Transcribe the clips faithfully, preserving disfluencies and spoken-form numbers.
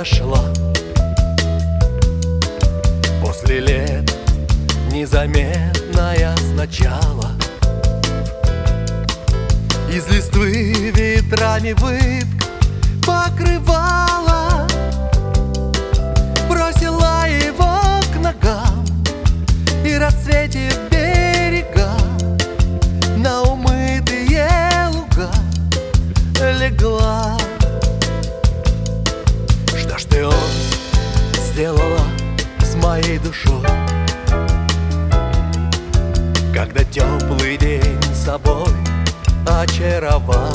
прошла. После лет незаметная сначала, из листвы ветрами вытк покрывала, бросила его к ногам и расцветив берега на умытые луга легла. Что ж ты, он, сделала с моей душой, когда теплый день собой очаровала?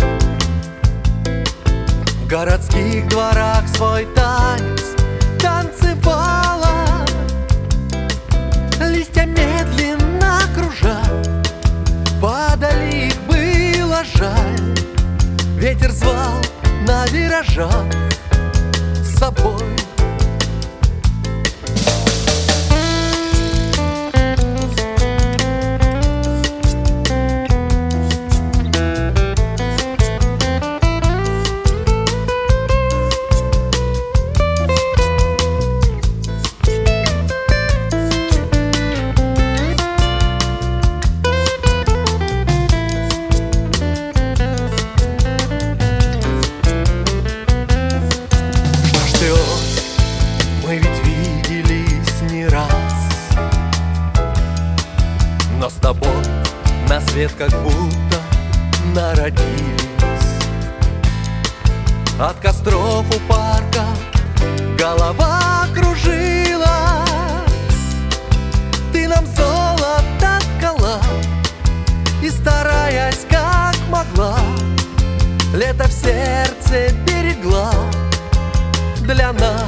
В городских дворах свой танец танцевала, листья медленно кружат, падали их было жаль. Ветер звал на виражах с собой. Мы ведь виделись не раз, но с тобой на свет как будто народились. От костров у парка голова кружилась, ты нам золото ткала и, стараясь как могла, лето в сердце берегла для нас.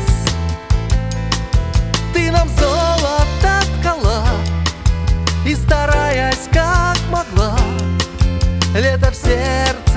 Ты нам золото ткала и, стараясь как могла, лето в сердце